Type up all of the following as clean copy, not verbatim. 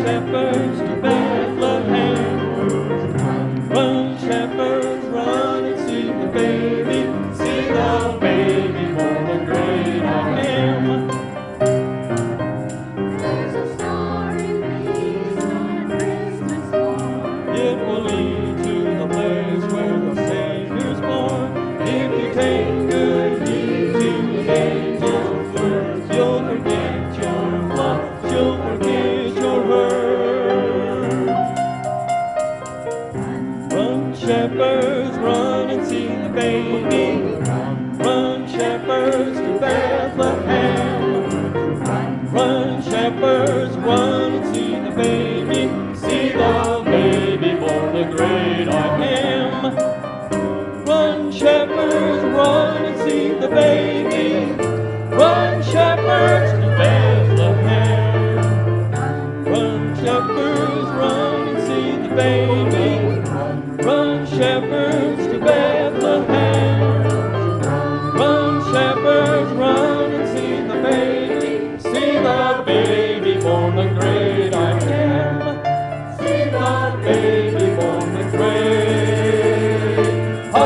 shepherds to Bethlehem. Run, shepherds, run and see the baby. See the baby born, the great I am. There's a star in the east on Christmas morn. It will lead to the place where the Savior's born. If you take good heed to the angel's words, you'll forget your flocks, you'll forget your herds. Run, shepherds, run and see the baby. Run, shepherds, to Bethlehem. Run, shepherds, run and see the baby. See the baby born, the great I am. Run, shepherds, run and see the baby. Run, shepherds, to Bethlehem. Run, shepherds, run and see the baby. Run, shepherds, to Bethlehem. Run, shepherds, run and see the baby. See the baby born, the great I am. See the baby born, the great I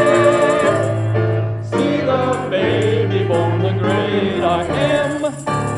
am. See the baby born, the great I am.